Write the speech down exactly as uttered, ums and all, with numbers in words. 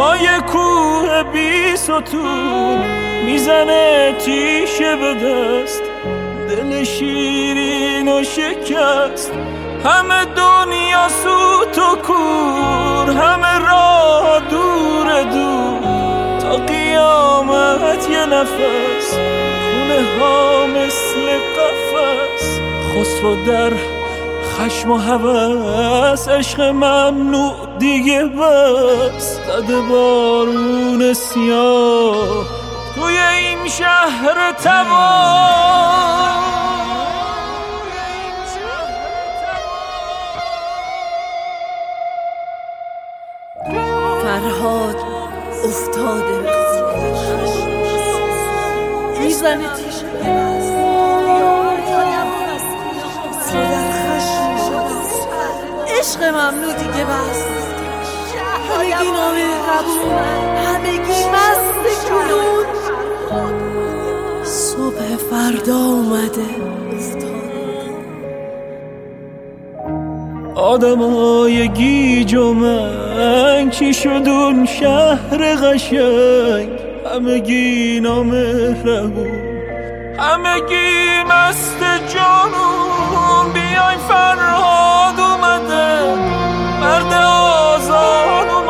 پای کوه بی ستون میزنه تیشه به دست، دل شیرین و شکست. همه دنیا سوت و کور، همه راه دور دور، تا قیامت یه نفس، خونه ها مثل قفس. خسرو در خشم و هوس، عشق ممنوع دیگه بس. زده بارون سیاه توی این شهر تباه. فرهاد افتاده به خودش، میزنه تیشه به دست، در خشم شدست. عشق ممنوع دیگه بس، همگی نامهربون، همگی مست جنون. صبح فردا اومده آدمای گیج و منگ، چی شد اون شهر قشنگ؟ همگی نامهربون، همگی مست جنون. بیاین فرهاد اومده، مرد آزاد اومده.